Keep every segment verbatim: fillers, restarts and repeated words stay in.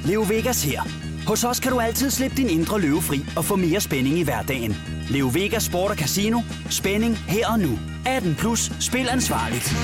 Leo Vegas her. Hos os kan du altid slippe din indre løve fri og få mere spænding i hverdagen. Leo Vegas Sport og Casino. Spænding her og nu. atten plus. Spil ansvarligt.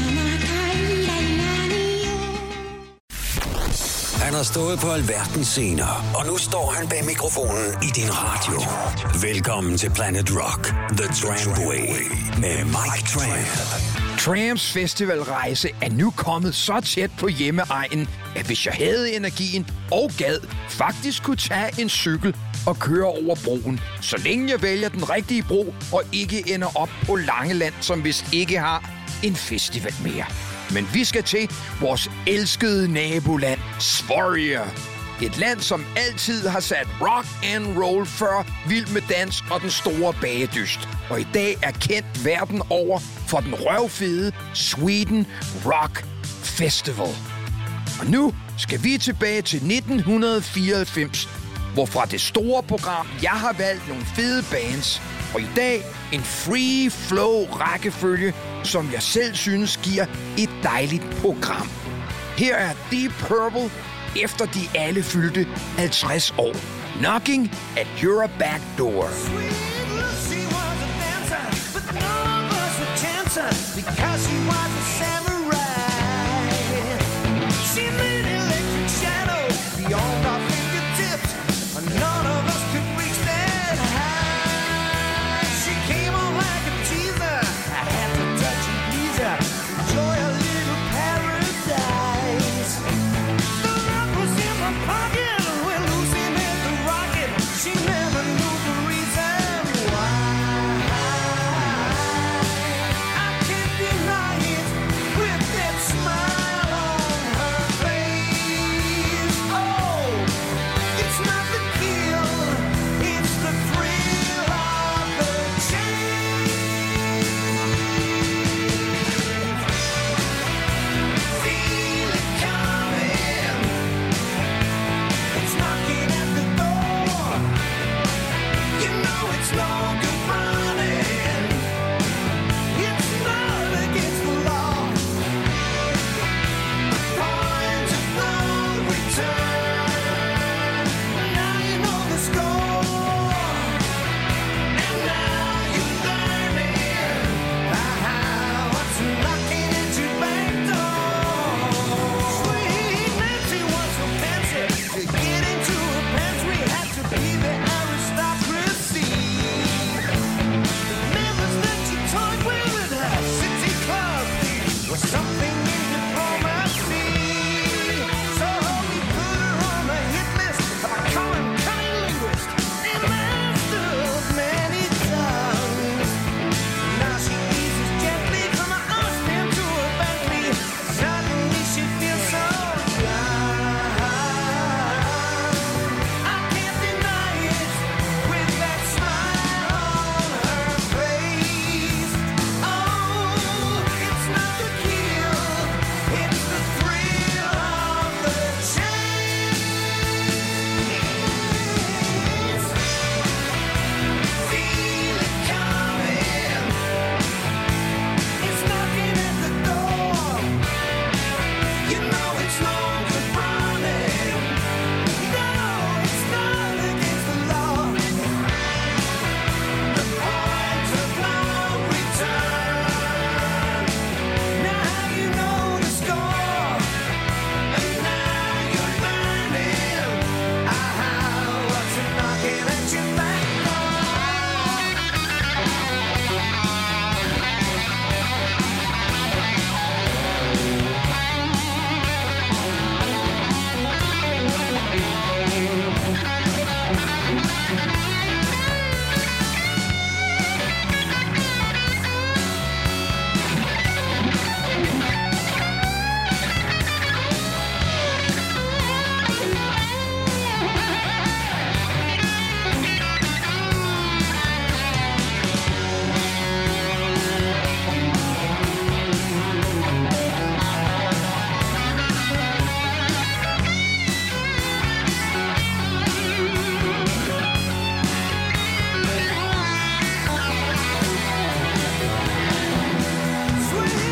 Han har stået på alverdens scener, og nu står han bag mikrofonen i din radio. Velkommen til Planet Rock, The Trampway, med Mike Tramp. Tramps festivalrejse er nu kommet så tæt på hjemmeegnen, at hvis jeg havde energien og gad, faktisk kunne tage en cykel og køre over broen, så længe jeg vælger den rigtige bro og ikke ender op på Langeland, som vist ikke har en festival mere. Men vi skal til vores elskede naboland, Sverige. Et land, som altid har sat rock and roll før Vild med dans og den store bagedyst. Og i dag er kendt verden over for den røvfede Sweden Rock Festival. Og nu skal vi tilbage til nitten fireoghalvfems, hvorfra det store program, jeg har valgt nogle fede bands. Og i dag en free flow rækkefølge, som jeg selv synes giver et dejligt program. Her er Deep Purple, efter de alle fyldte halvtreds år. Knocking at your back door.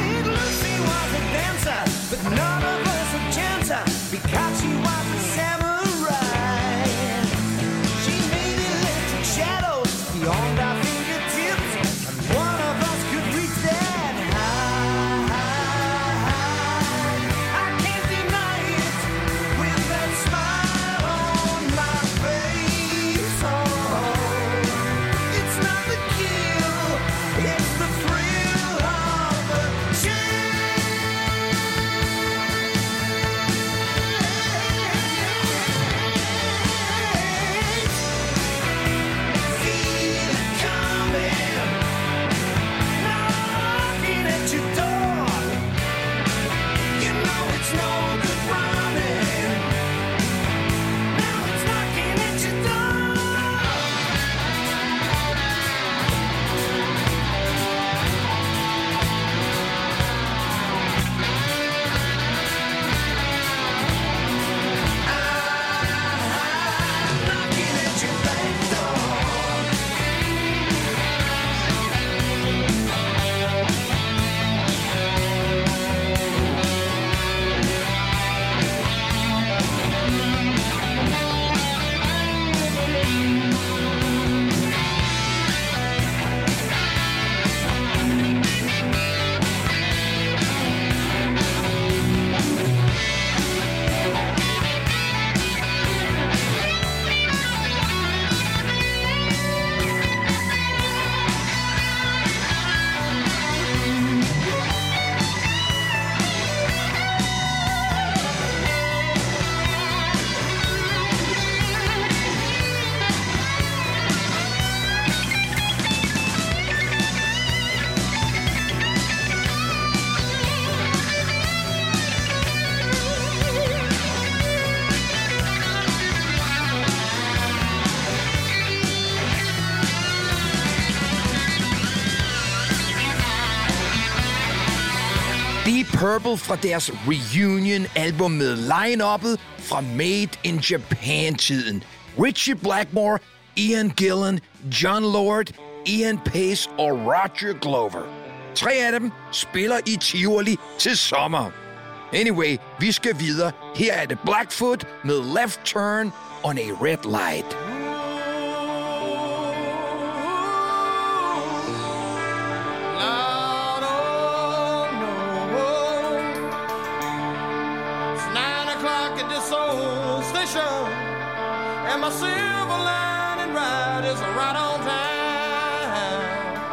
Because she was a samurai. Purple fra deres reunion-album med line-uppet fra Made in Japan-tiden. Ritchie Blackmore, Ian Gillan, John Lord, Ian Pace og Roger Glover. Tre af dem spiller i Tivoli til sommer. Anyway, vi skal videre. Her er det Blackfoot med Left Turn on a Red Light. And my silver lining ride is right on time.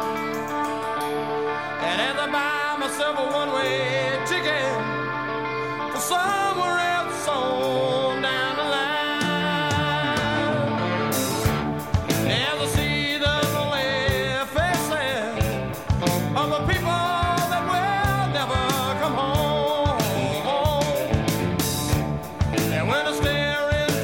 And as I buy myself a one-way ticket for somewhere else on down the line, as I see the lonely faces of the people that will never come home, and when I stare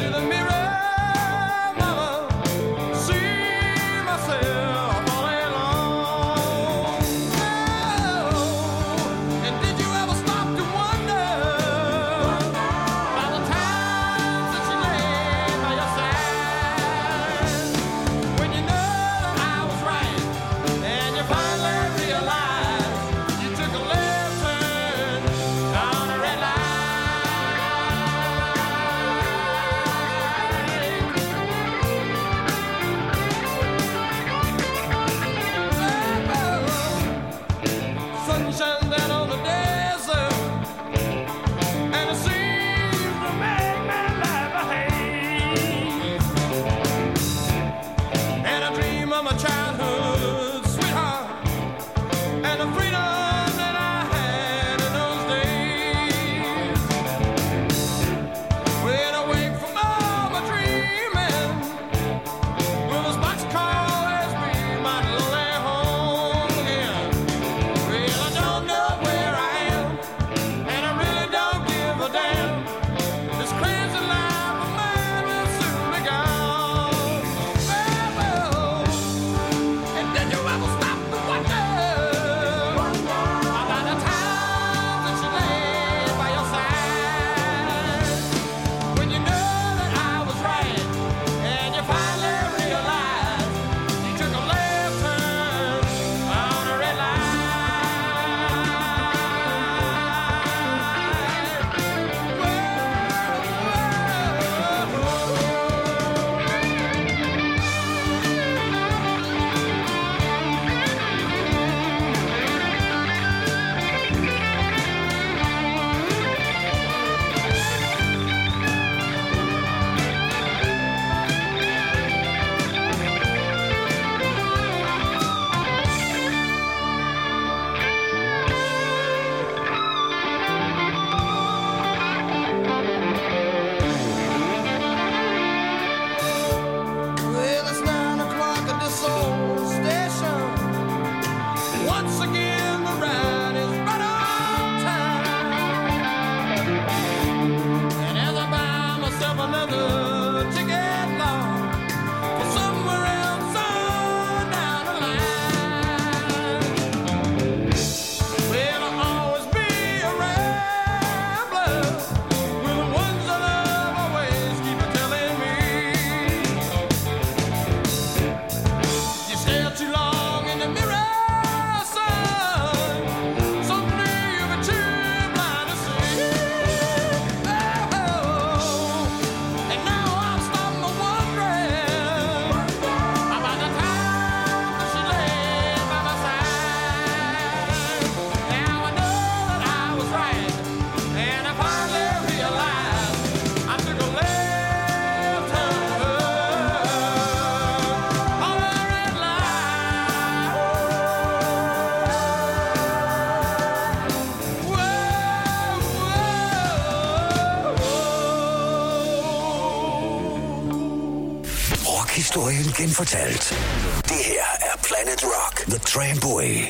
Historien genfortalt. Det her er Planet Rock, The Tramway.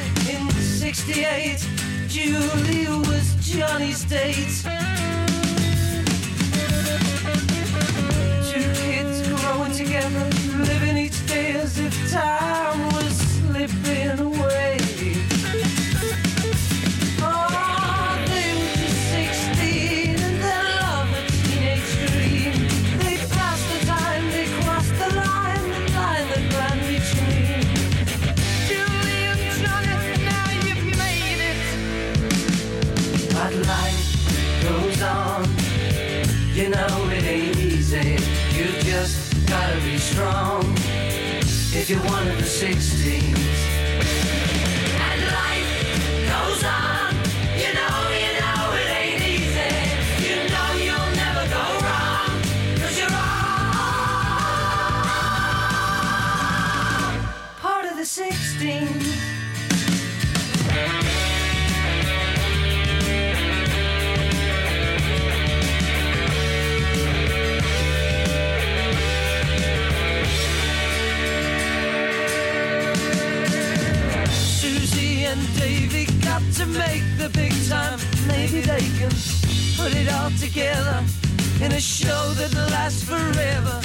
In sixty-eight, Julie was Johnny's date. Two kids growing together, living each day as if time was slipping away. Oh, they were just sixteen and their love a teenage dream. They passed the time, they crossed the line, the line that ran between Julie and Johnny. Now you've made it. But life goes on. You know it ain't easy. You just gotta be strong if you're one of the sixteens. And life goes on. You know, you know it ain't easy. You know you'll never go wrong, 'cause you're all part of the sixteens. And Davey got to make the big time. Maybe they can put it all together in a show that lasts forever.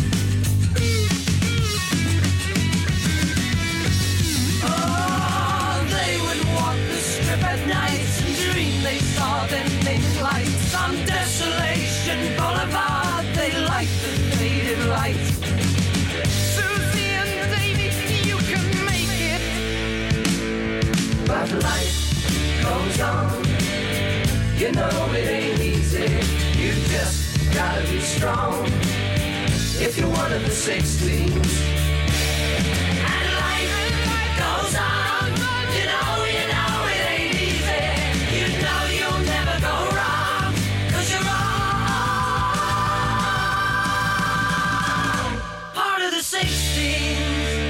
Oh, they would walk the strip at night and dream they saw their naked lights on Desolation Boulevard. They liked the faded light. Susie and Davey, you can make it. But life goes on. You know it ain't easy. You just gotta be strong if you're one of the sixteens. And life goes on. You know, you know it ain't easy. You know you'll never go wrong, 'cause you're all part of the sixteens.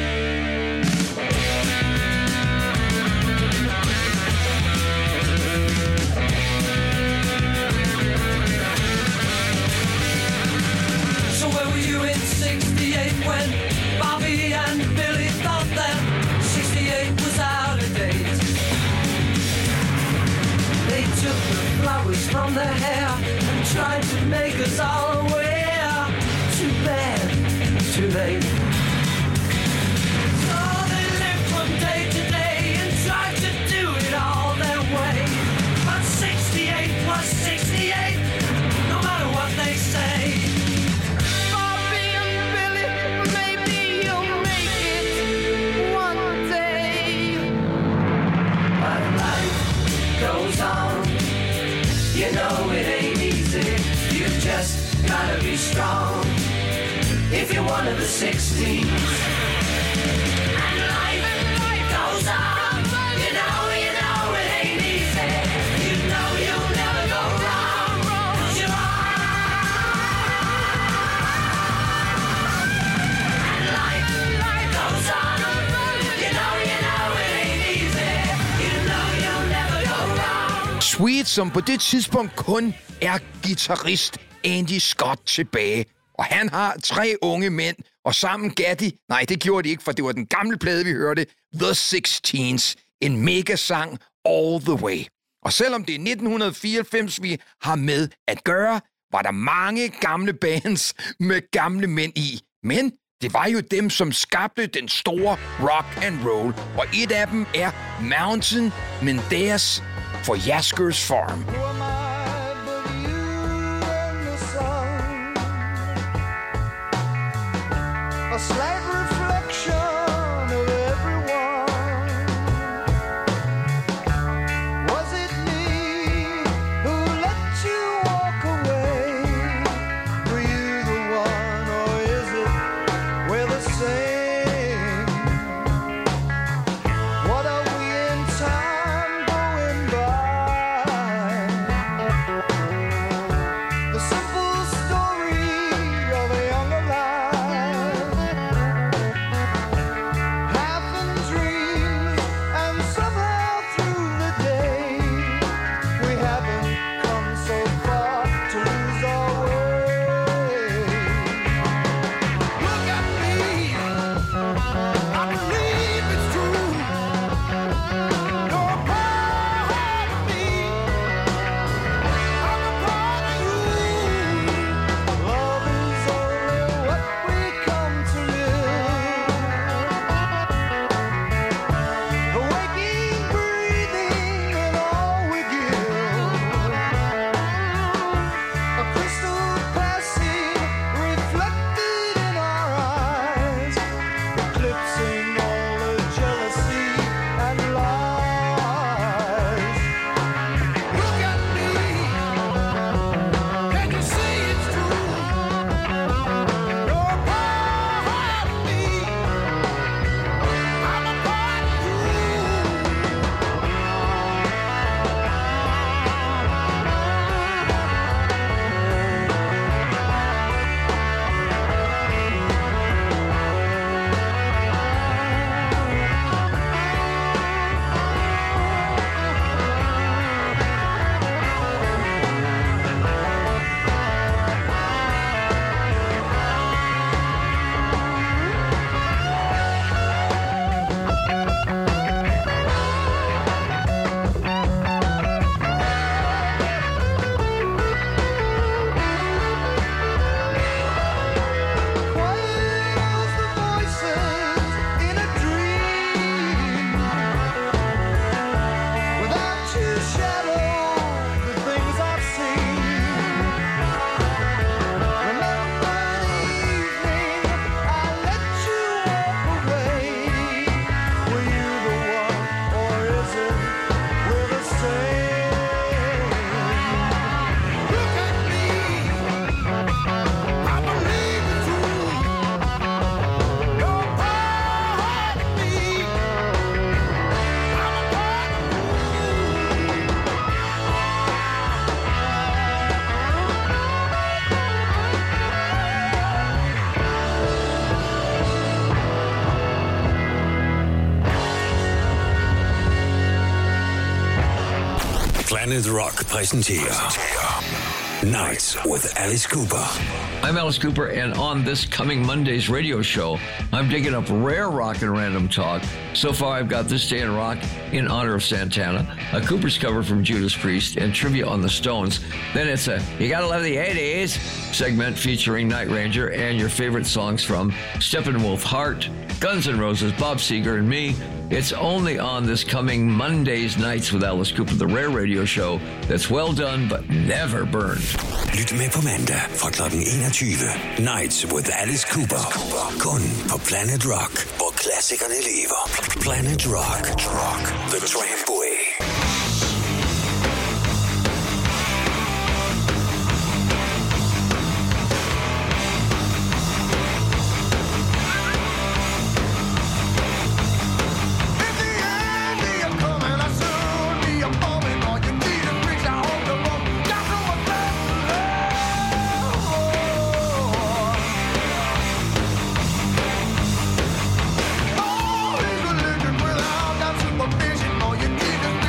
When Bobby and Billy thought that sixty-eight was out of date, they took the flowers from their hair and tried to make us all aware. Too bad, too late. So they lived from day to day and tried to do it all their way. But sixty-eight was sixty-eight, no matter what they say. Goes on. You know it ain't easy. You just gotta be strong if you're one of the sixteens. And life goes on. You know, you know it ain't easy. You know you'll never go wrong, 'cause you're on. And life goes on. You know, you know it ain't easy. You know you'll never go wrong. Sweet, som på det tidspunkt kun er guitarist Andy Scott tilbage. Og han har tre unge mænd, og sammen gav de... Nej, det gjorde de ikke, for det var den gamle plade, vi hørte. The Sixteens. En megasang all the way. Og selvom det er nitten fireoghalvfems, vi har med at gøre, var der mange gamle bands med gamle mænd i. Men det var jo dem, som skabte den store rock and roll. Og et af dem er Mountain Mendes for Jaskers Farm. A slight reflection of everyone. Was it me who let you walk away? Were you the one, or is it we're the same? What are we in time going by? Planet Rock præsenterer Nights with Alice Cooper. I'm Alice Cooper, and on this coming Monday's radio show, I'm digging up rare rock and random talk. So far, I've got This Day in Rock in honor of Santana, a Cooper's cover from Judas Priest, and trivia on the Stones. Then it's a You Gotta Love the eighties segment featuring Night Ranger and your favorite songs from Steppenwolf, Heart, Guns N' Roses, Bob Seger, and me. It's only on this coming Monday's Nights with Alice Cooper, the rare radio show that's well done but never burned. Lyt med på mandag fra klokken enogtyve. Nights with Alice Cooper. Kun på Planet Rock, hvor klassikerne lever. Planet Rock. The Trampway. Vision, or you need to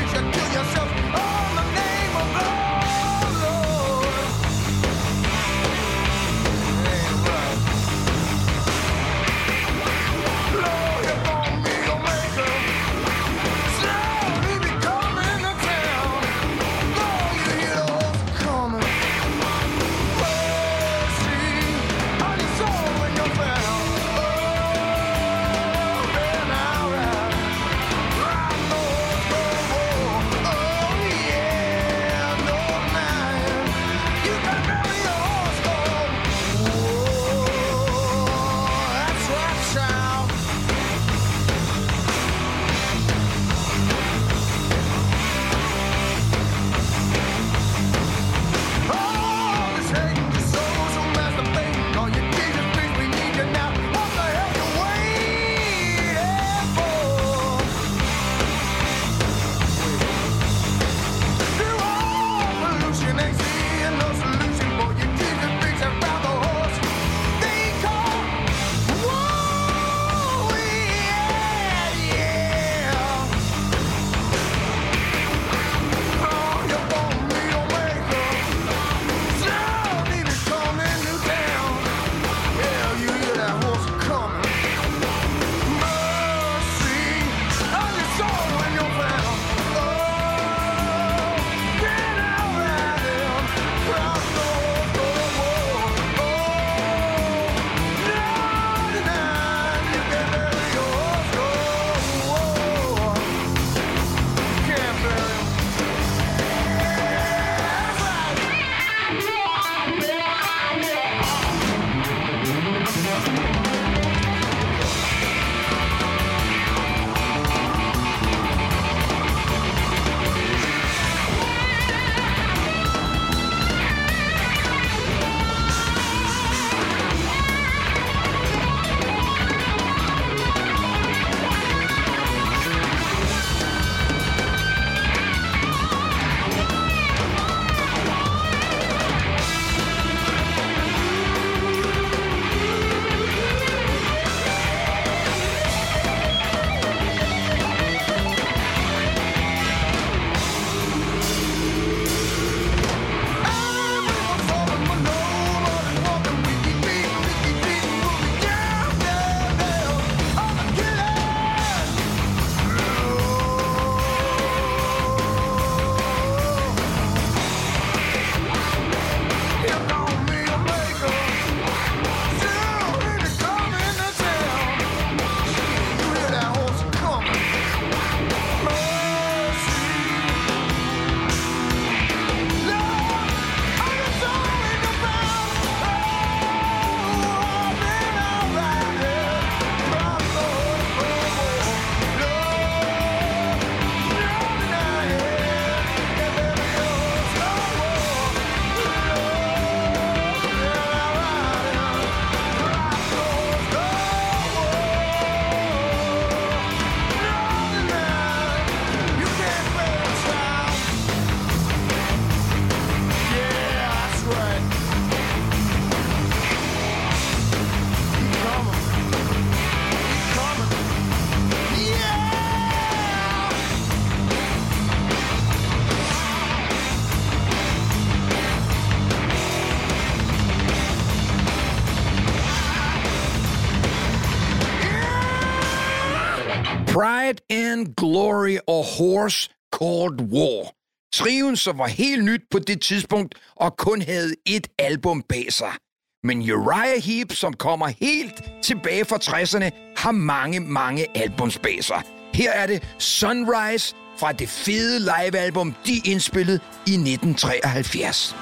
Pride and Glory og Horse Called War. Trioen, som var helt nyt på det tidspunkt og kun havde et album bag sig. Men Uriah Heep, som kommer helt tilbage fra tresserne, har mange, mange albums bag sig. Her er det Sunrise fra det fede livealbum, de indspillede i nitten treoghalvfjerds.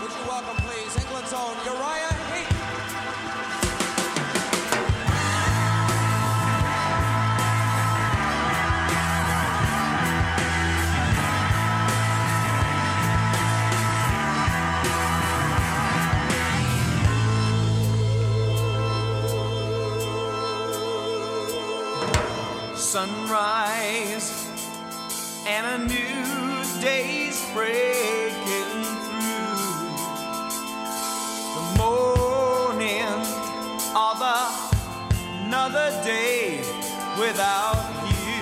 Sunrise and a new day's breaking through. The morning of another day without you.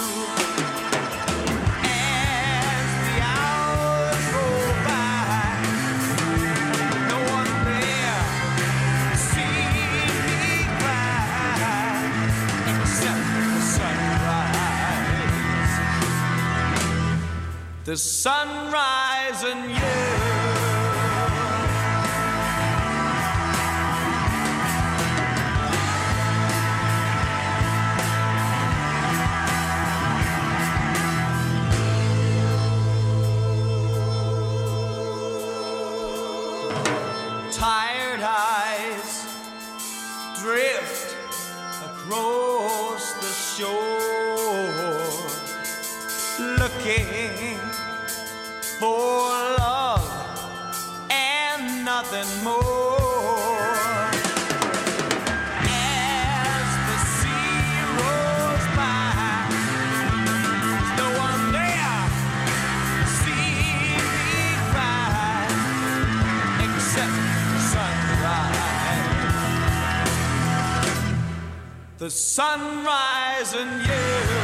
As the hours roll by, no one there sees me cry except the sunrise. The sunrise and you. Tired eyes drift across the shore, looking for love and nothing more. As the sea rolls by, there's no one there to see me cry except the sunrise. The sunrise and you.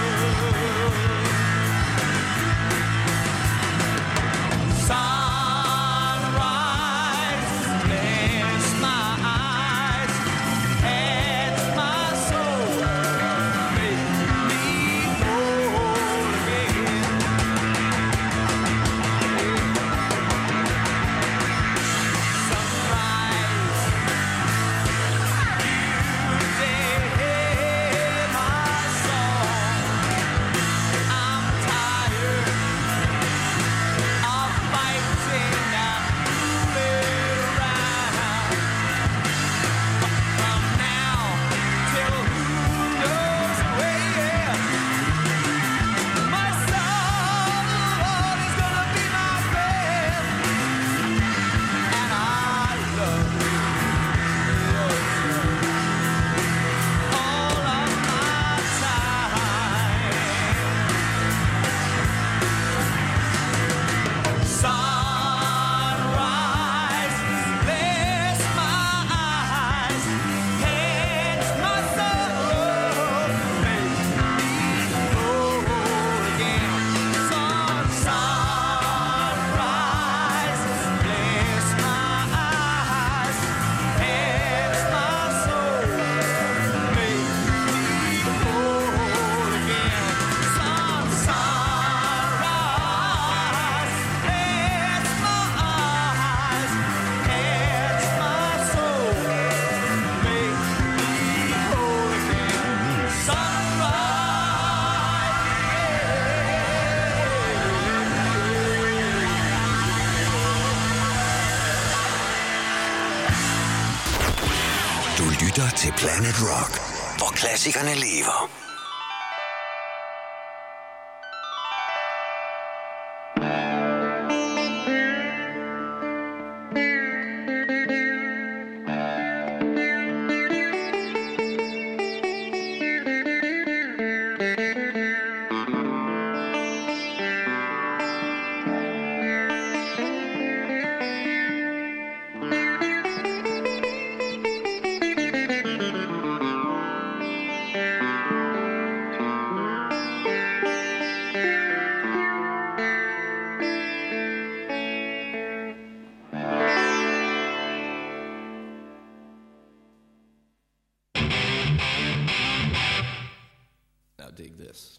lytter til Planet Rock, hvor klassikerne lever. this.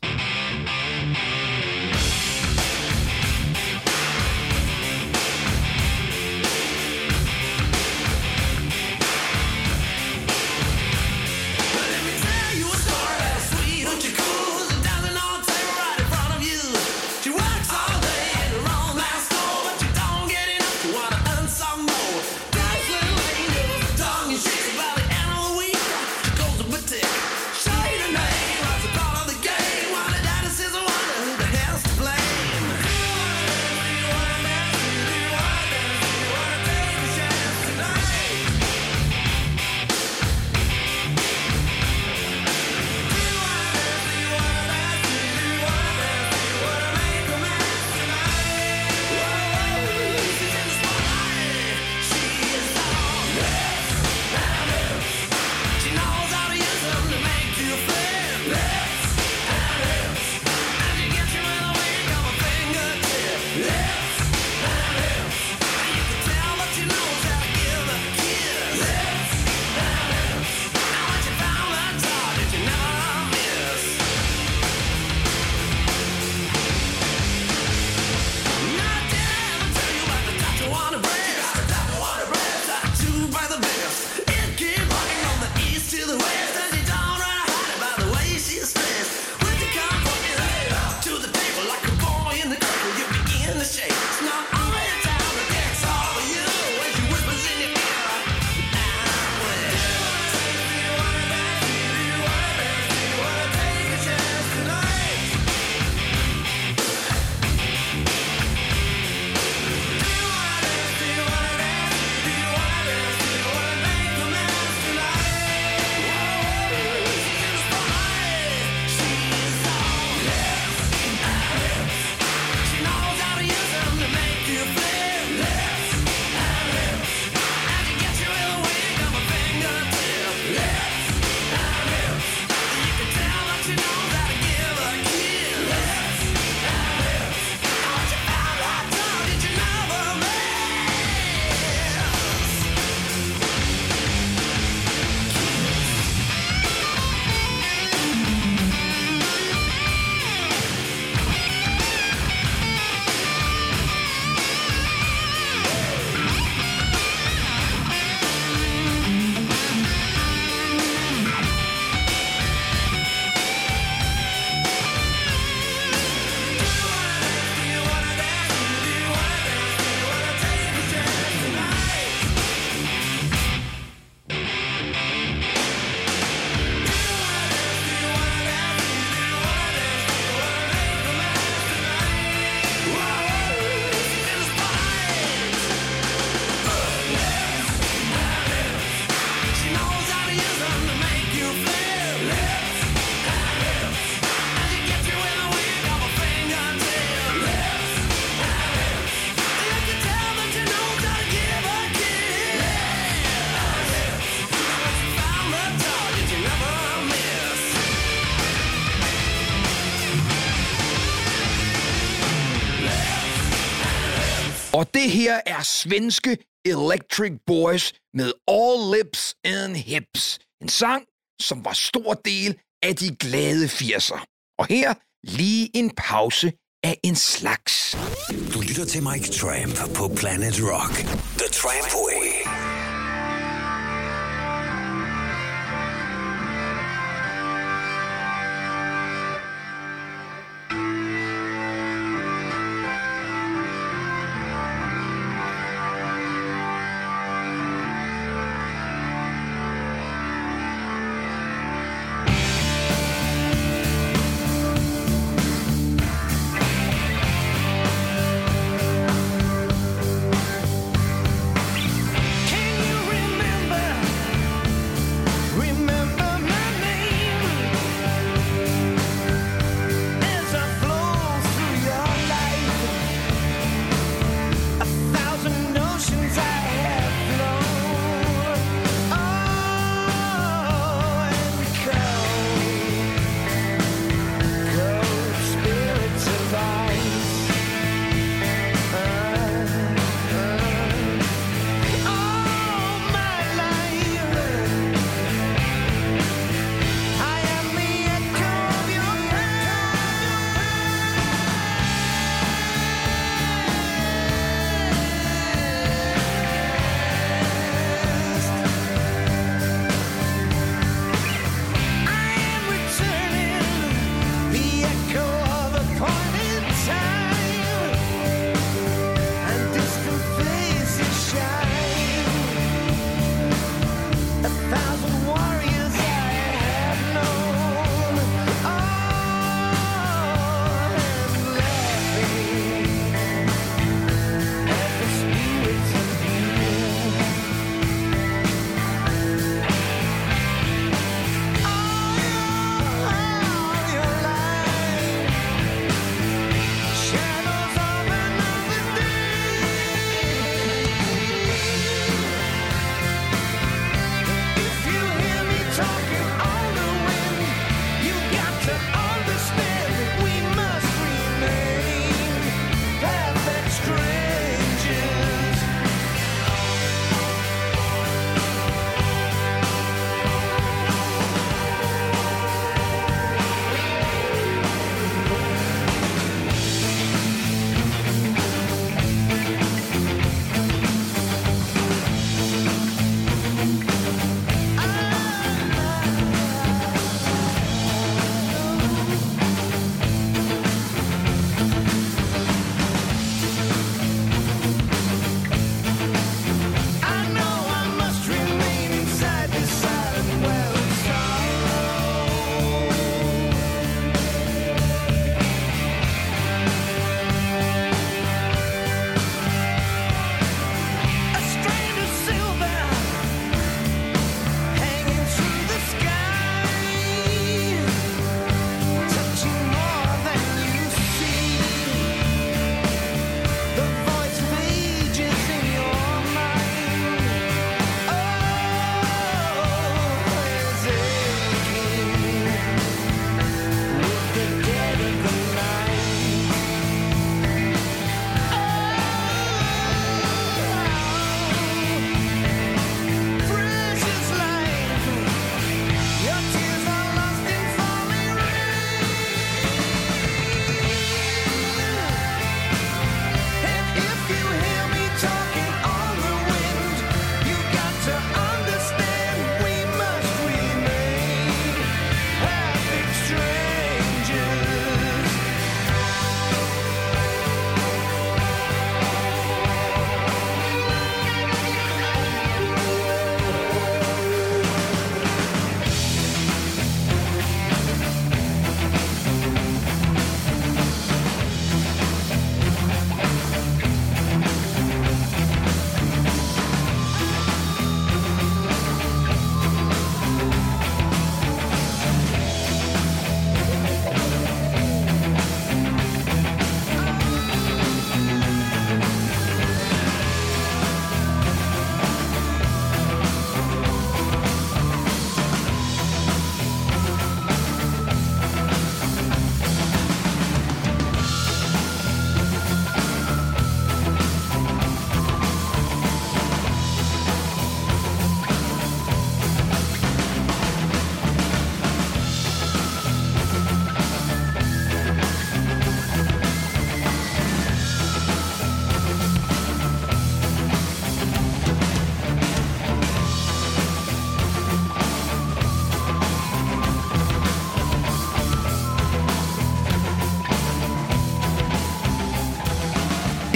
Og det her er svenske Electric Boys med All Lips and Hips. En sang, som var stor del af de glade firser. Og her lige en pause af en slags. Du lytter til Mike Tramp på Planet Rock. The Tramp Way.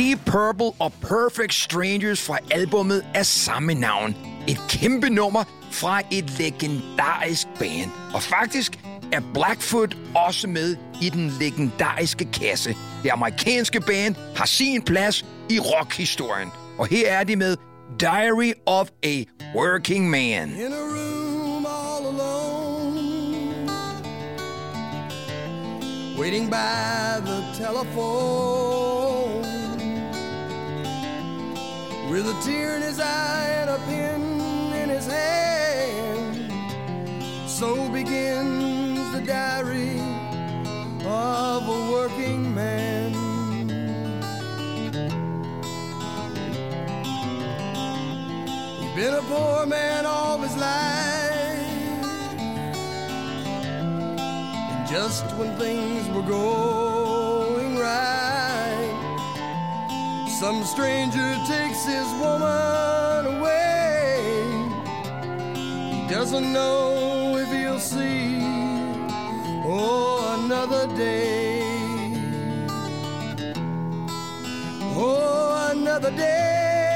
Deep Purple og Perfect Strangers fra albummet af samme navn. Et kæmpe nummer fra et legendarisk band. Og faktisk er Blackfoot også med i den legendariske kasse. Det amerikanske band har sin plads i rockhistorien. Og her er de med Diary of a Working Man. In a room all alone, waiting by the telephone, with a tear in his eye and a pen in his hand, so begins the diary of a working man. He's been a poor man all his life, and just when things were going right, some stranger takes his woman away. He doesn't know if he'll see, oh, another day, oh, another day.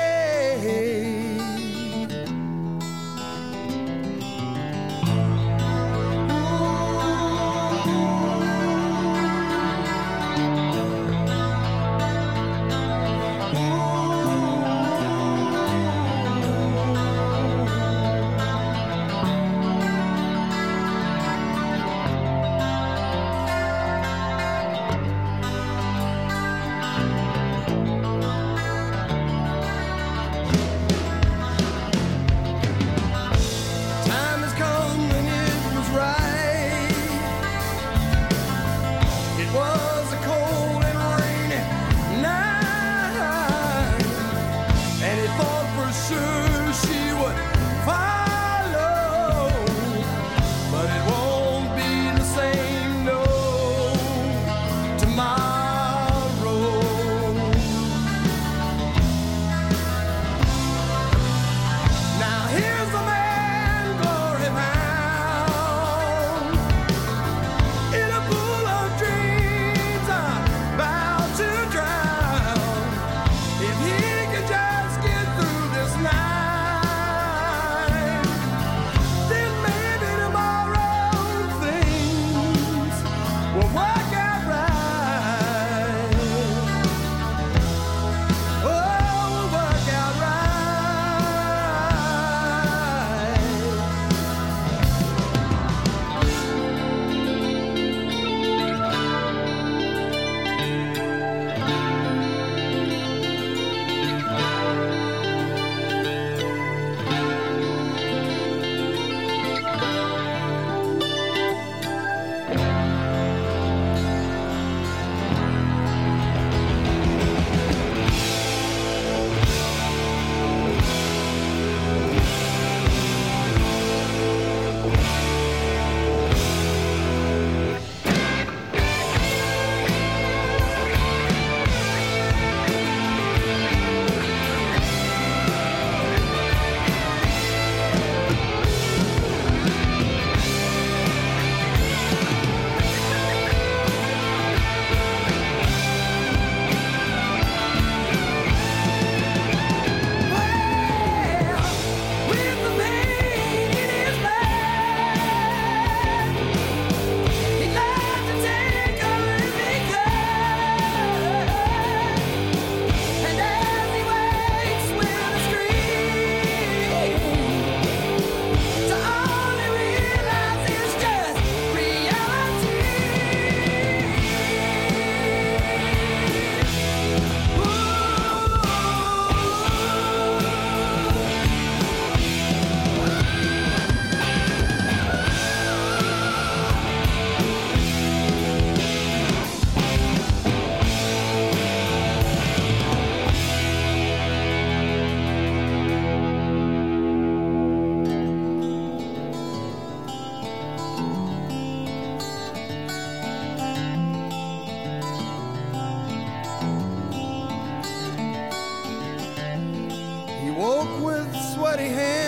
sweaty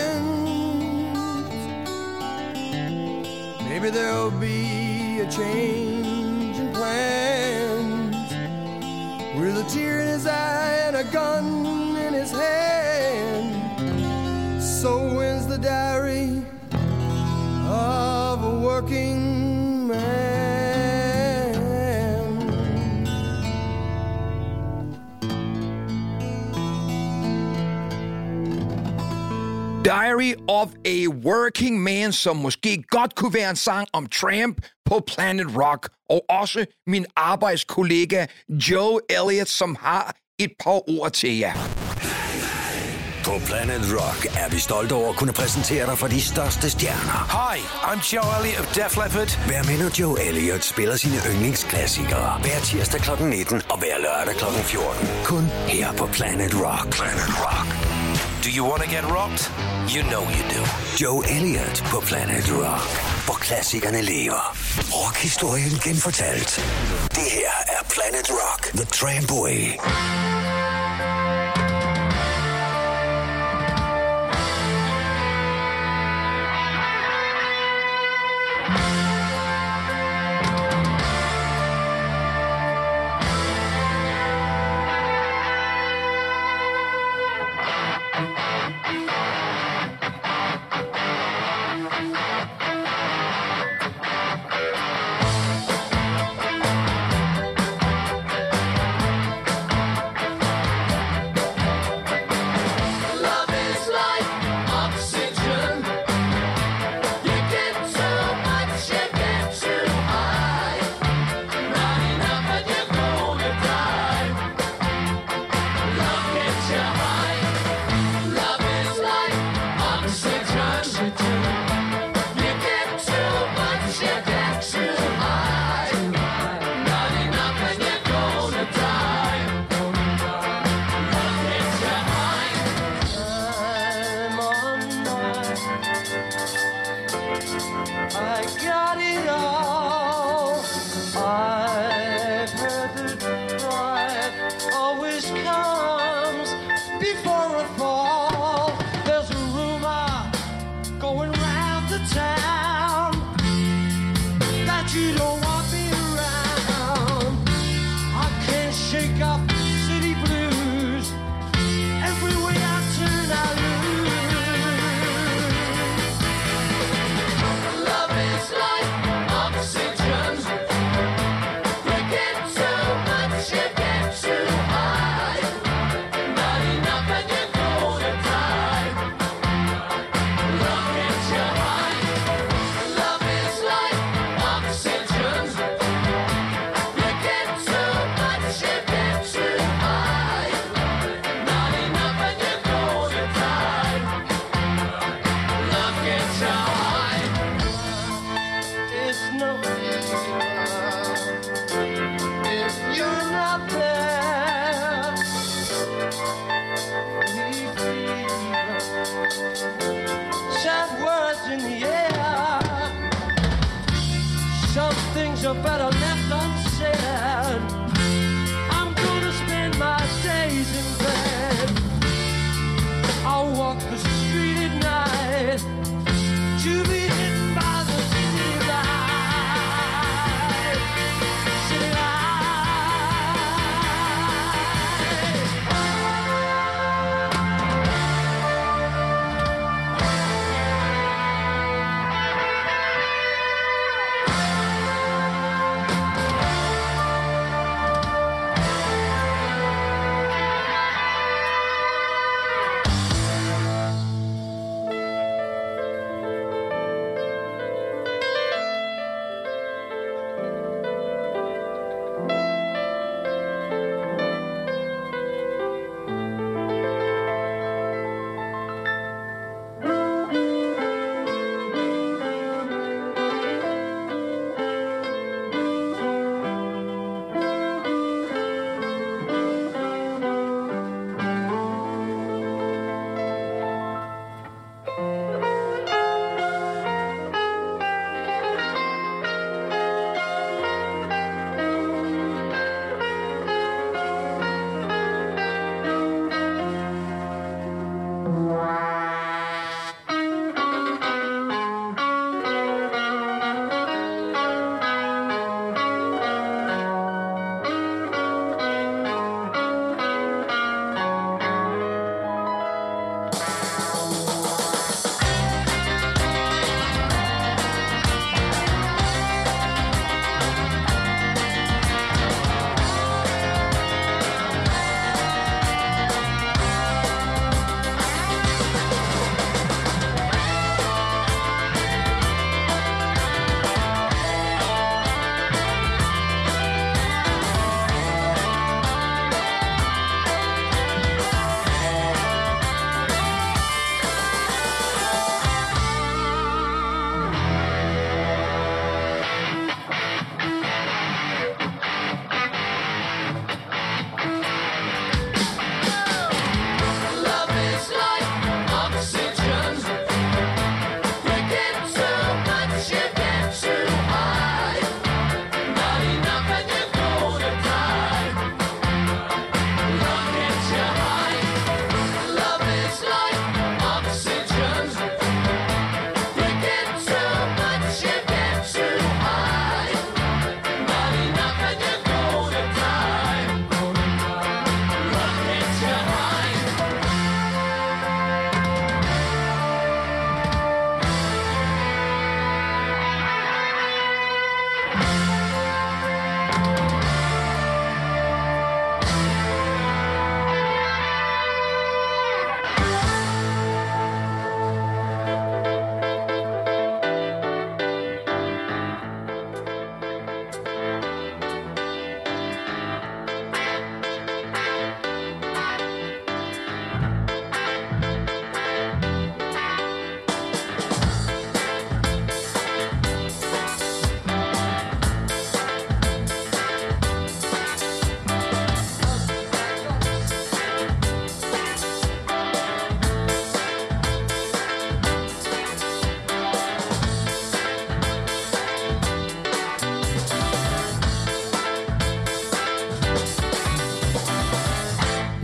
hands. Maybe there'll be a change in plans with a tear in his eye and a gun in his hand. So ends the diary of a working man. Diary of a Working Man, som måske godt kunne være en sang om Tramp på Planet Rock, og også min arbejdskollega Joe Elliott, som har et par ord til jer. På Planet Rock er vi stolte over at kunne præsentere dig for de største stjerner. Hi, I'm Joe Elliott of Def Leppard. Hver minut Joe Elliott spiller sine yndlingsklassikere. Hver tirsdag klokken nitten og hver lørdag klokken fjorten. Kun her på Planet Rock. Planet Rock. Do you want to get rocked? You know you do. Joe Elliott på Planet Rock, hvor klassikerne lever. Rockhistorien genfortalt. Det her er Planet Rock, The Tramp Way.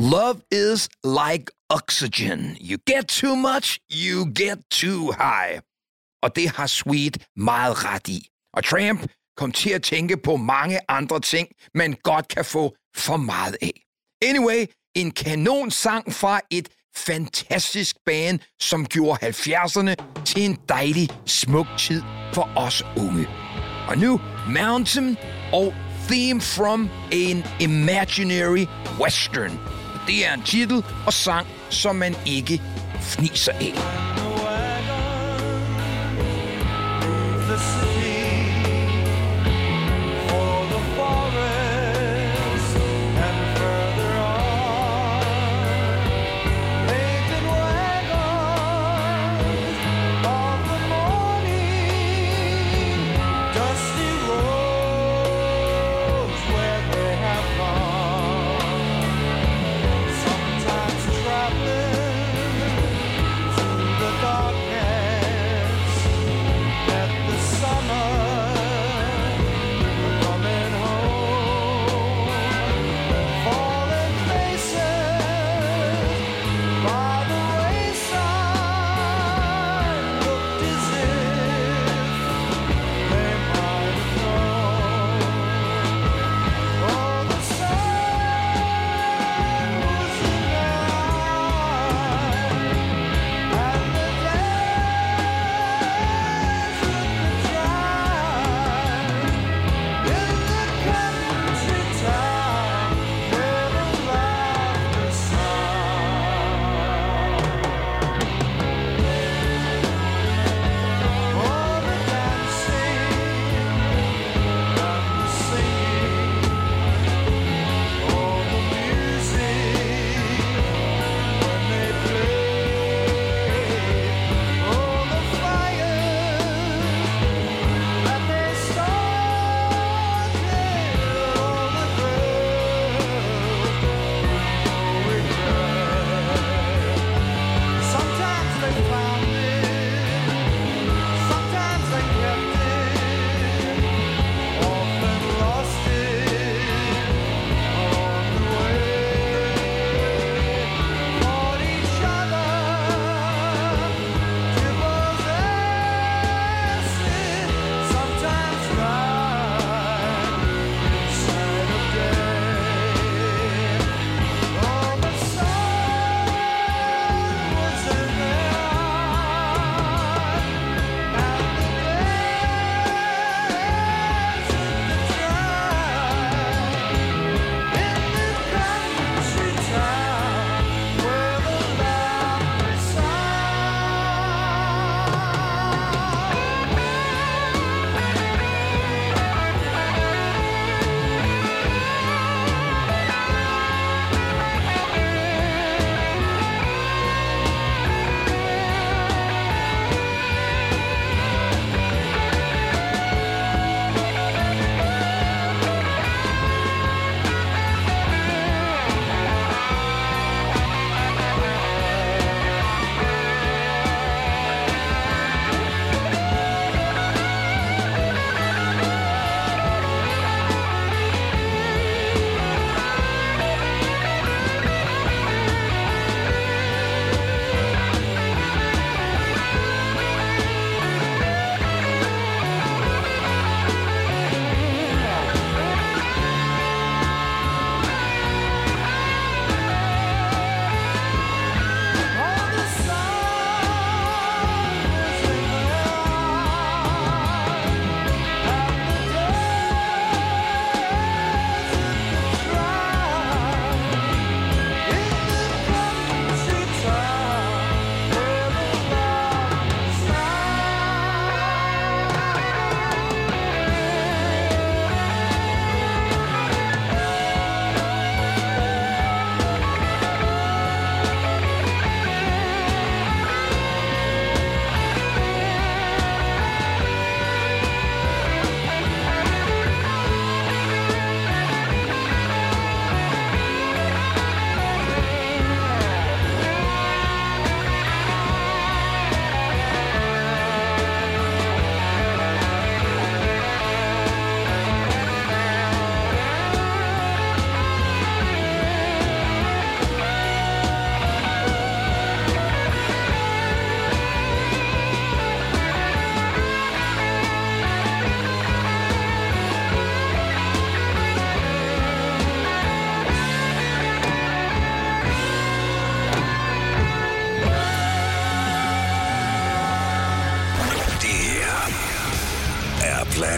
Love is like oxygen. You get too much, you get too high. Og det har Sweet meget ret i. Og Tramp kom til at tænke på mange andre ting, man godt kan få for meget af. Anyway, en kanonsang fra et fantastisk band, som gjorde halvfjerdserne til en dejlig, smuk tid for os unge. Og nu Mountain og Theme from an Imaginary Western. Det er en titel og sang, som man ikke fniser af. Sometimes traveling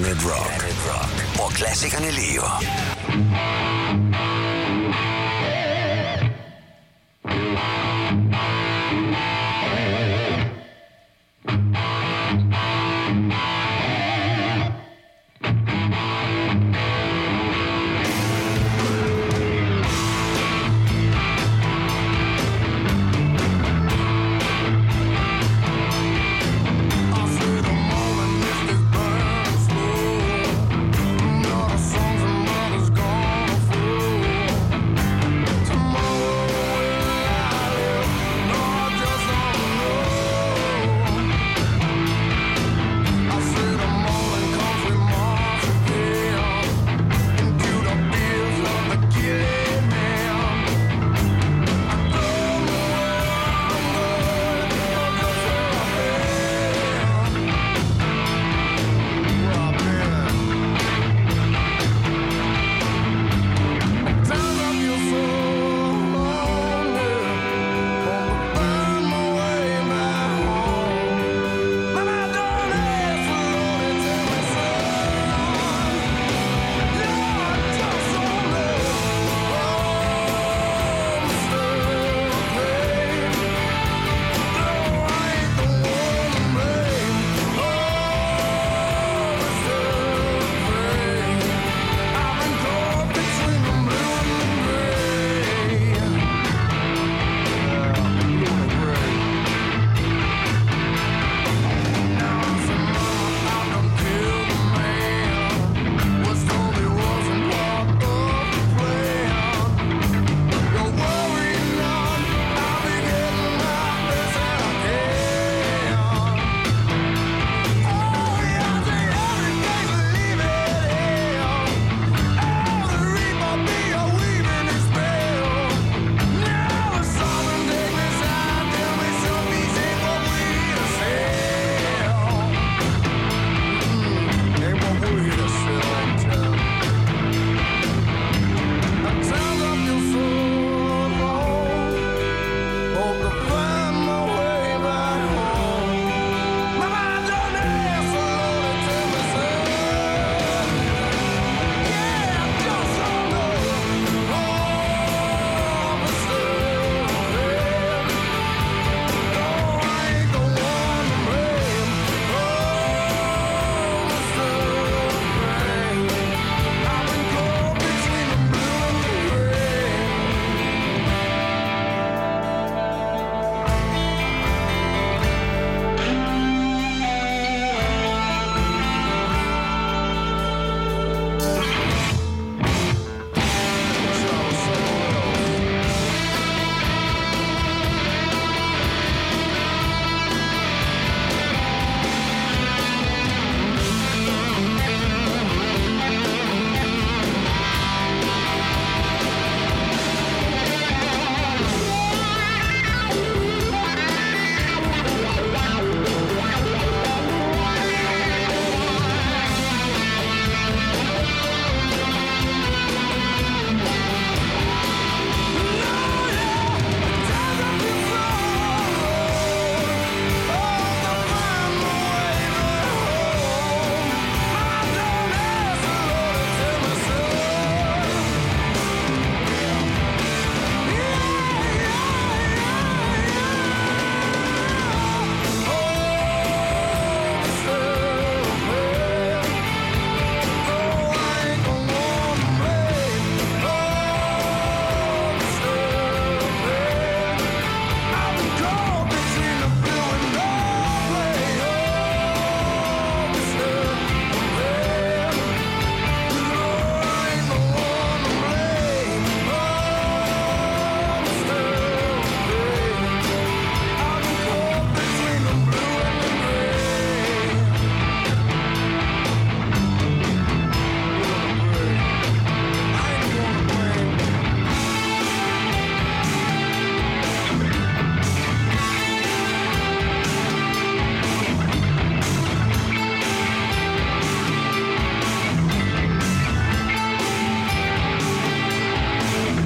Planet Rock, Planet Rock, hvor klassikerne lever.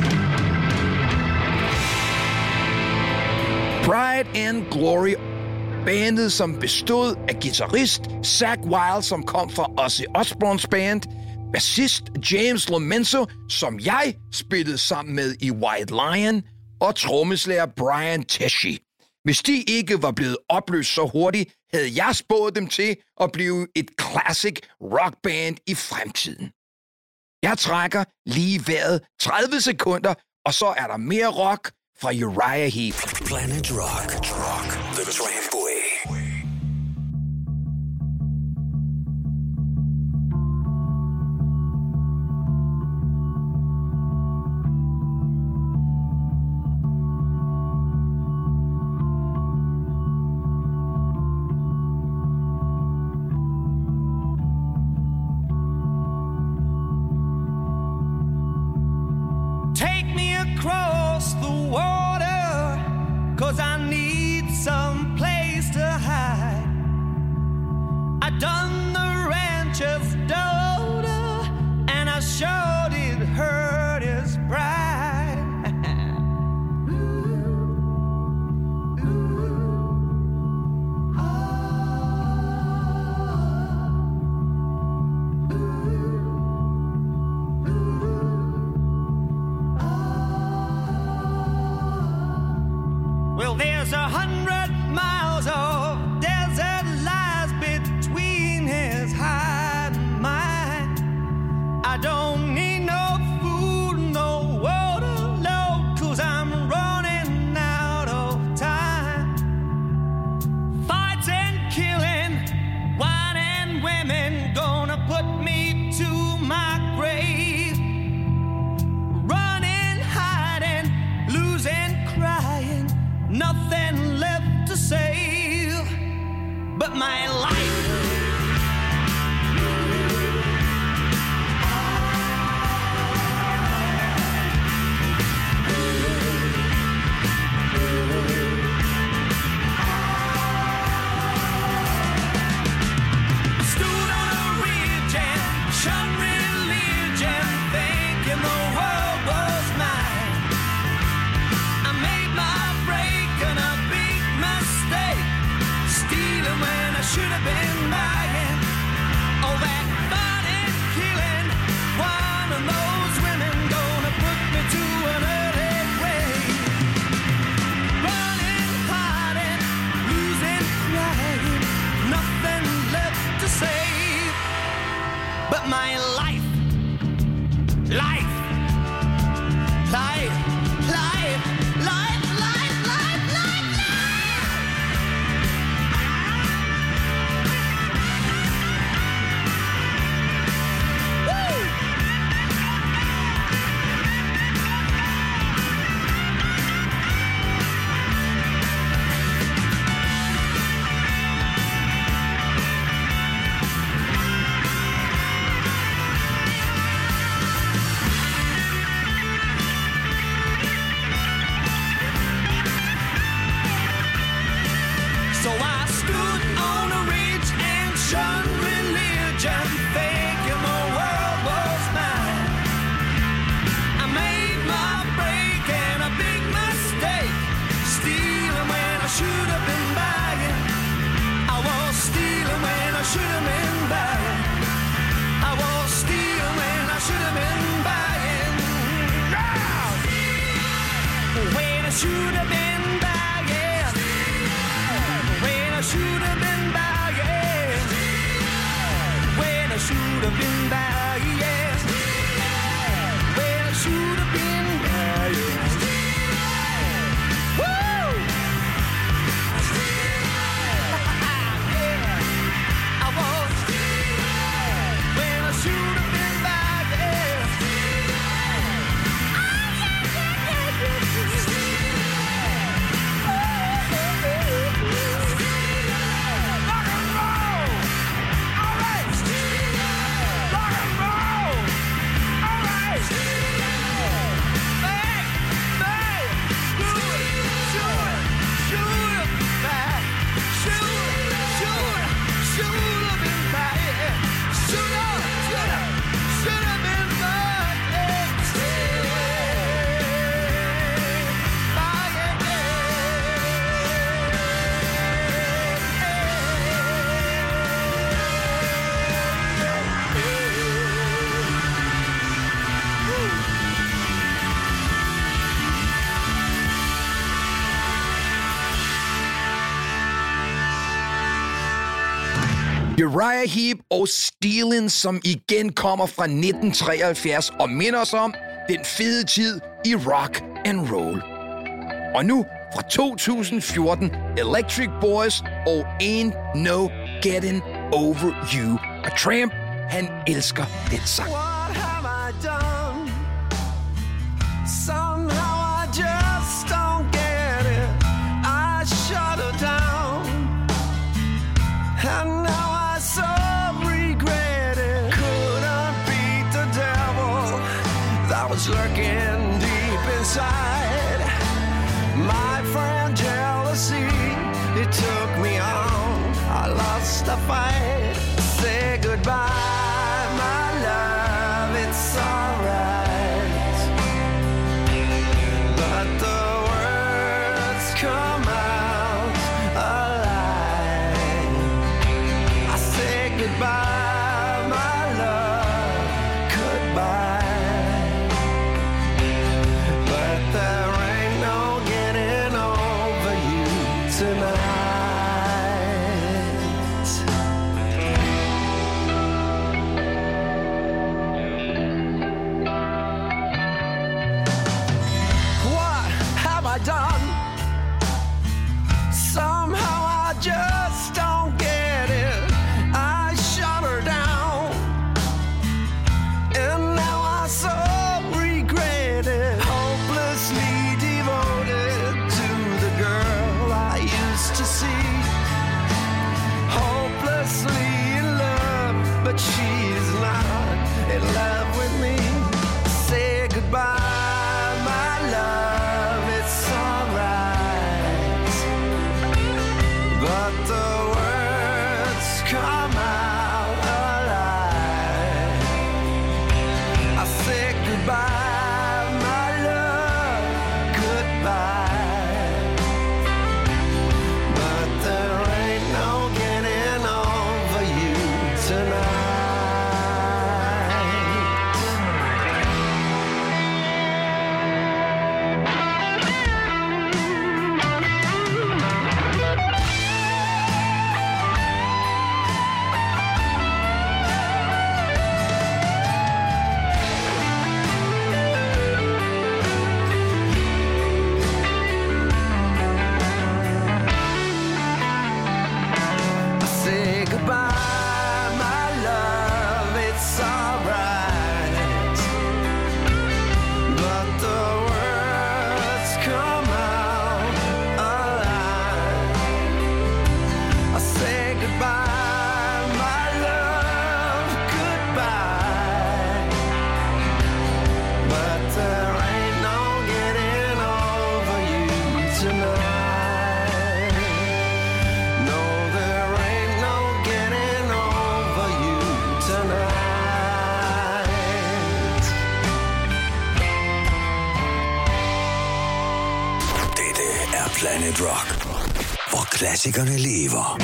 Pride and Glory Bandet, som bestod af guitarist Zakk Wylde, som kom fra Ozzy Osbournes band, bassist James Lomenzo, som jeg spillede sammen med i White Lion, og trommeslager Brian Teshy. Hvis de ikke var blevet opløst så hurtigt, havde jeg spået dem til at blive et classic rockband i fremtiden. Jeg trækker lige vejret tredive sekunder, og så er der mere rock fra Uriah Heep. Planet Rock. Rock. The Tramway. Take me across the water, 'cause I need some place to hide. I done the rancher's daughter, and I showed it hurt his pride. Well, there's a hundred miles of desert lies between his hide and mine. I don't need no food, no water, Lord, 'cause I'm running out of time. Fights and killing, wine and women, gonna put me to my grave. Running, hiding, losing, crying, nothing left to save but my life. Stood on a ridge and shot religion, thinking the world was mine. I made my break and a big mistake, stealing when I should have been buying. Oh, that fighting, killing, one of those women gonna put me to an early grave. Running, hiding, losing, crying, nothing left to save but my life. Life. Life. Life. Life. Life. Life. Life. Woo! So I stood on a ridge and shunned religion, thinking the world was mine. I made my break and a big mistake, stealing when I should have been buying. I was stealing when I should have been buying. I was stealing when I should have been buying. Yeah! When I should have been buying. When I should have been buying. When I should have been buying. When I should have been buying. Woo! Yeah. I was when I should have been buying. Oh, yeah, yeah, yeah, yeah. Uriah Heep og Stealin', som igen kommer fra nitten treoghalvfjerds og minder os om den fede tid i rock and roll. Og nu fra to tusind fjorten, Electric Boys og Ain't No Getting Over You. Og Tramp, han elsker den sang. What have I done? Somehow I just don't get it. I shut her down, and now I so regret it. Couldn't beat the devil that was lurking deep inside. My friend jealousy, it took me on. I lost the fight. Say goodbye, my love, it's alright. But the words come out alive. I say goodbye, my love, goodbye. But there ain't no getting over you tonight. What have I done? Somehow I just don't get it. I shut her down, and now I so regret it. Hopelessly devoted to the girl I used to see. Hopelessly in love, but she's not in love with me. Say goodbye, my love, it's alright. But the words come out alive. I say goodbye, my love, goodbye. But there ain't no getting over you tonight. I say goodbye, my love, it's alright. But the words come out alive. I say goodbye, my love, goodbye. But there ain't no getting over you tonight. No, there ain't no getting over you tonight. Dette er Planet Rock, hvor klassikerne lever.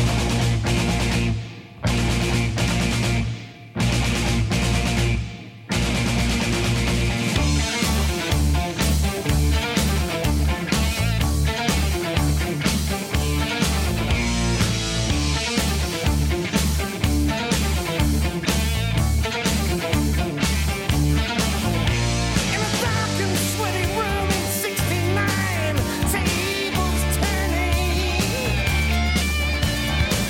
In a dark and sweaty room in sixty-nine, tables turning.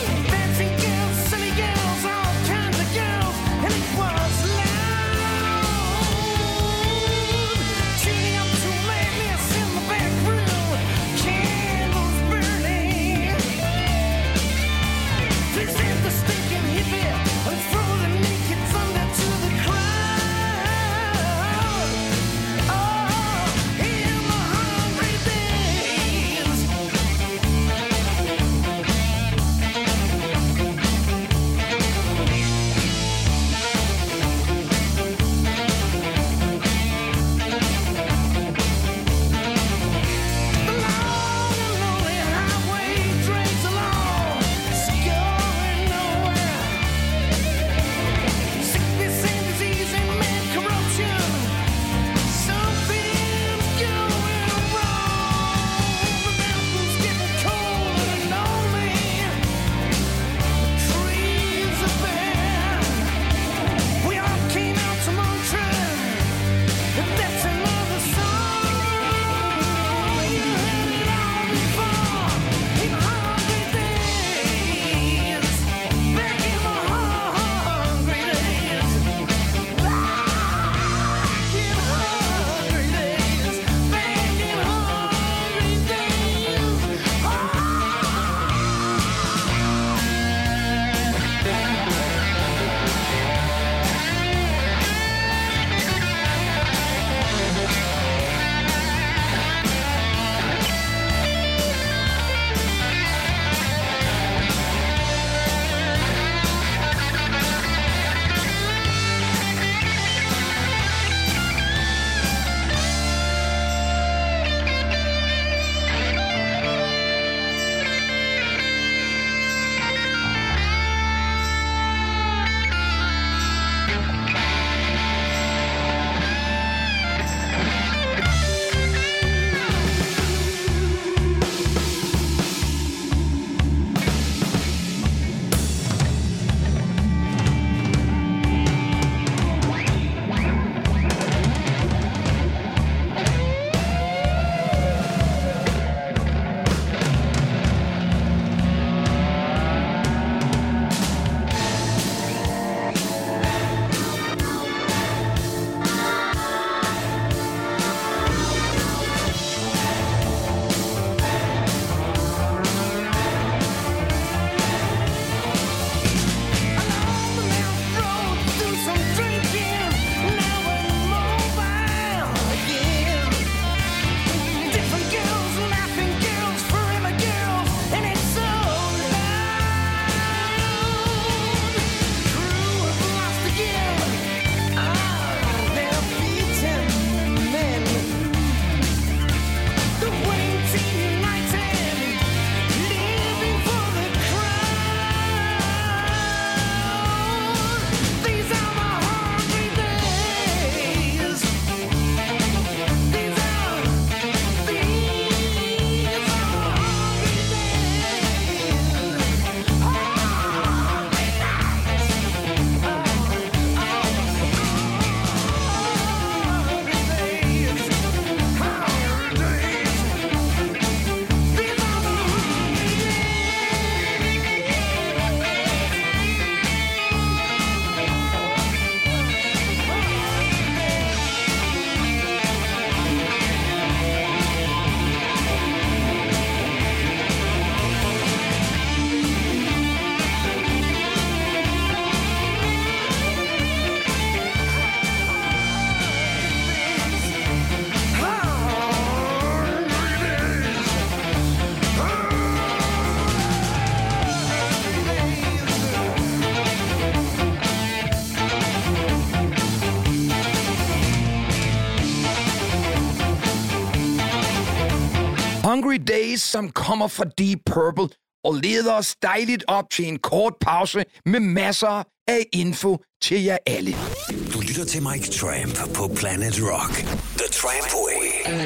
Hungry Days, som kommer fra Deep Purple og leder os dejligt op til en kort pause med masser af info til jer alle. Du lytter til Mike Tramp på Planet Rock. The Tramp Way.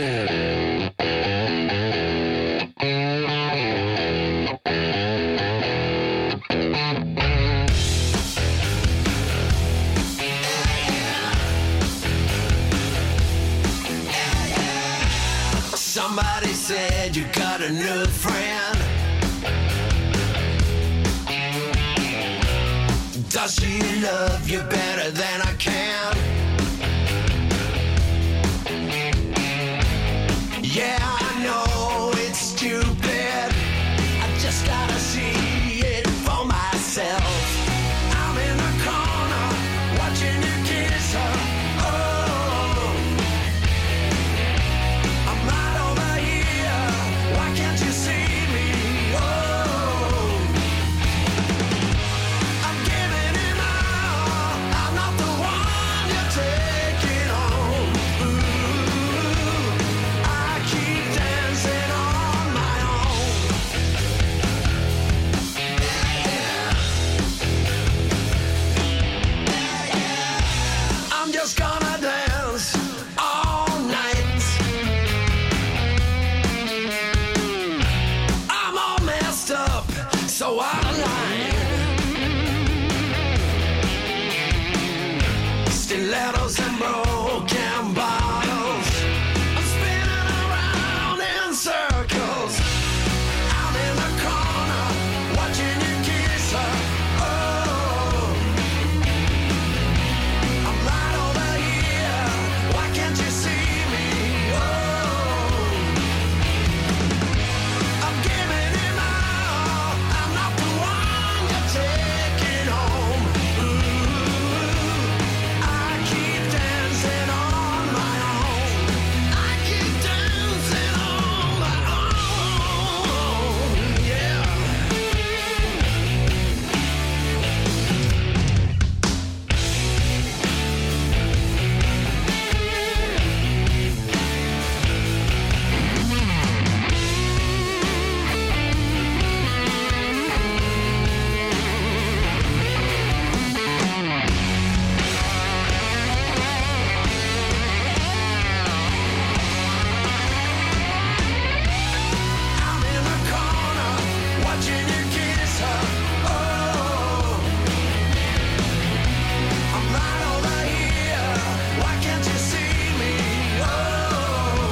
Somebody said you got a new friend. Does she love you better than I can? Yeah, I know it's stupid. I just gotta see it for myself. I'm in the corner watching you kiss her. Oh, I'm right over here. Why can't you see me? Oh, I'm giving it all. I'm not the one you're taking home. Ooh, I keep dancing on my own. I'm just gonna dance all night. I'm all messed up, so out of line. Stilettos and broken bottles. I'm spinning around in circles. I'm in the corner watching you kiss her. Oh, I'm right over here. Why can't you see me? Oh, I'm giving it my all. I'm not the one you're taking home. Ooh, I keep dancing on my own. I keep dancing on my own. Yeah. I'm in the corner watching you kiss her. Oh, I'm right over here. Why can't you see me? Oh,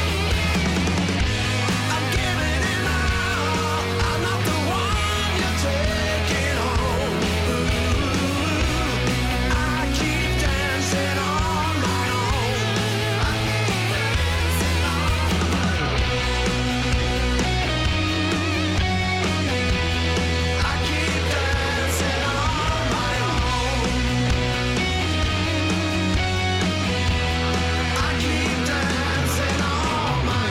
I'm giving it all. I'm not the one you're taking home. Ooh, I keep dancing on my own. I keep dancing on my I keep dancing on my own. I keep dancing on my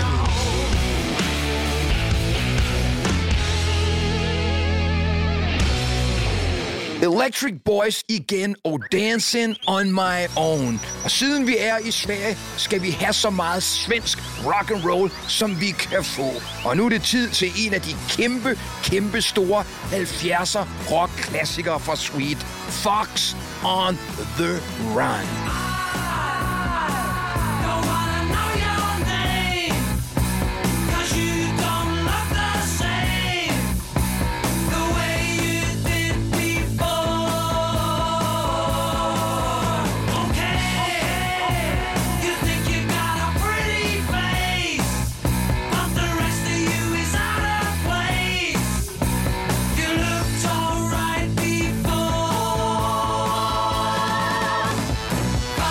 own. Electric Boys igen og Dancing on My Own. Og siden vi er i Sverige, skal vi have så meget svensk rock and roll, som vi kan få. Og nu er det tid til en af de kæmpe, kæmpe store halvfjerdser rockklassikere fra Sweet. Fox on the Run. Don't wanna know your name, 'cause you don't look the same, the way you did before. Okay, you think you got a pretty face, but the rest of you is out of place. You looked alright before.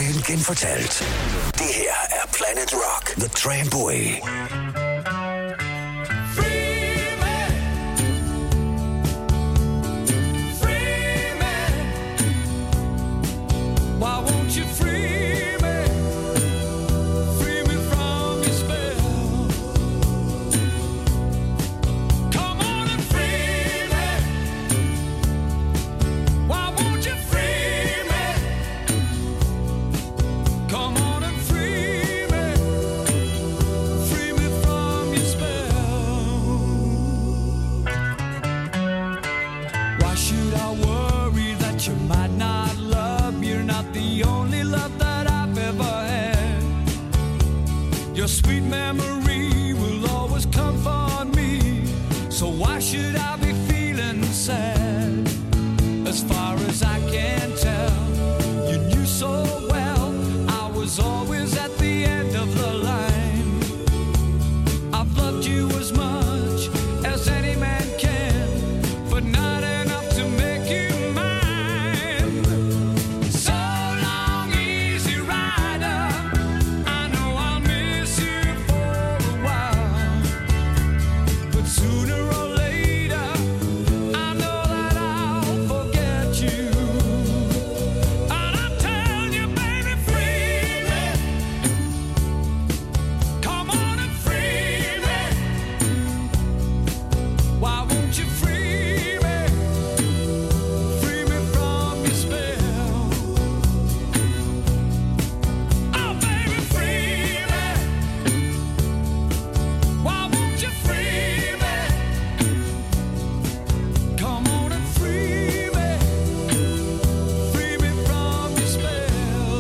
Historien genfortalt. Det her er Planet Rock, The Trampway. Why won't you free me? Free me from your spell. Come on and free me. Why won't you free me? Come on and free me. Free me from your spell. Why should I worry that you might not love me? You're not the only love that I've ever had. Your sweet memory will always comfort me. So why should I be feeling sad? As far as I can tell, you knew so well I was always at the end of the line. I've loved you as much as any man can, but not enough to make you mine. So long, easy rider. I know I'll miss you for a while, but sooner or later, I know that I'll forget you. And I'm telling you, baby, free me. Come on and free me. Why won't you free me? Free me from your spell. Oh, baby, free me. Why won't you free me? Come on and free me. Free me from your spell.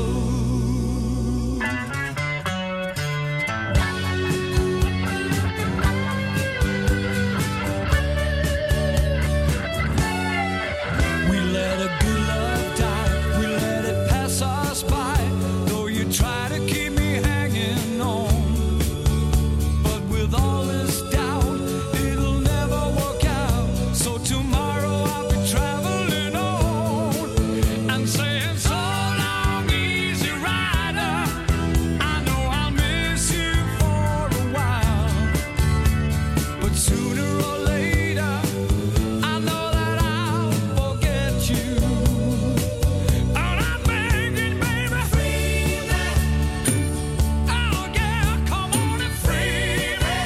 We let a good love die. We let it pass us by. Though you try to keep me hanging on, but with all this doubt, it'll never work out. So tomorrow I'll be traveling on and saying so long, easy rider. I know I'll miss you for a while, but sooner or later, I know that I'll forget you. And I'm begging, baby, free me. Oh yeah, come on and free me.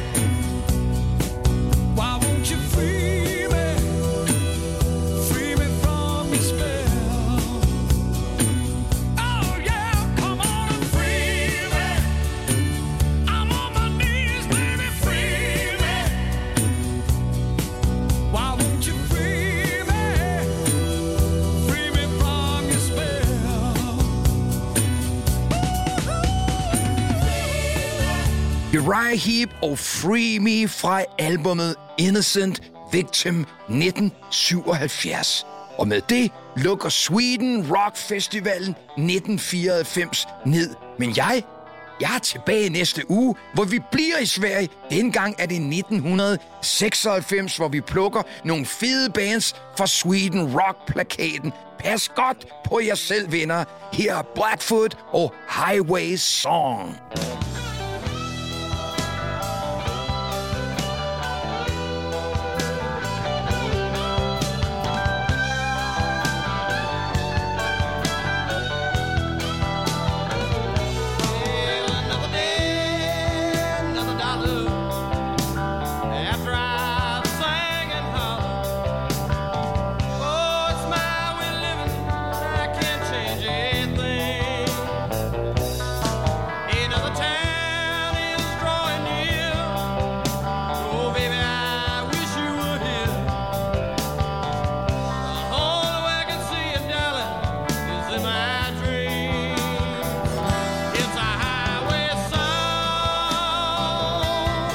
Why won't you free me? Free me from your spell. Oh yeah, come on and free me. I'm on my knees, baby, free me. Why won't you free me? Free me from your spell. Uriah Heep og Free Me fra albumet Innocent Victim nitten syvoghalvfjerds. Og med det lukker Sweden Rock Festivalen nitten fireoghalvfems ned. Men jeg, jeg er tilbage næste uge, hvor vi bliver i Sverige. Dengang er det nitten seksoghalvfems, hvor vi plukker nogle fede bands fra Sweden Rock-plakaten. Pas godt på jer selv, venner. Her er Blackfoot og Highway Song. Another day, another dollar. After I've sang and hollered, oh, it's my way of living. I can't change anything. Another town is drawing near. Oh, baby, I wish you were here. The only way I can see you, darling, is in my dreams. It's a highway song.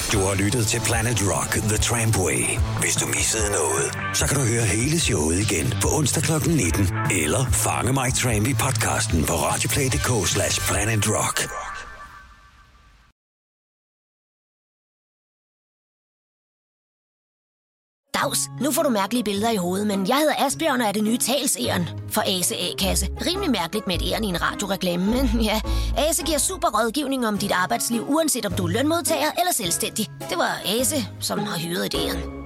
Du har lyttet til Planet Rock The Trampway. Hvis du missede noget, så kan du høre hele showet igen på onsdag klokken nitten. Eller fange mig Tramp i podcasten på radioplay.dk slash Planet Rock. Dags, nu får du mærkelige billeder i hovedet, men jeg hedder Asbjørn og er det nye talsæren for Ase A-kasse. Rimelig mærkeligt med et æren i en radioreklame, men ja, Ase giver super rådgivning om dit arbejdsliv, uanset om du er lønmodtager eller selvstændig. Det var Ase, som har hyret et æren.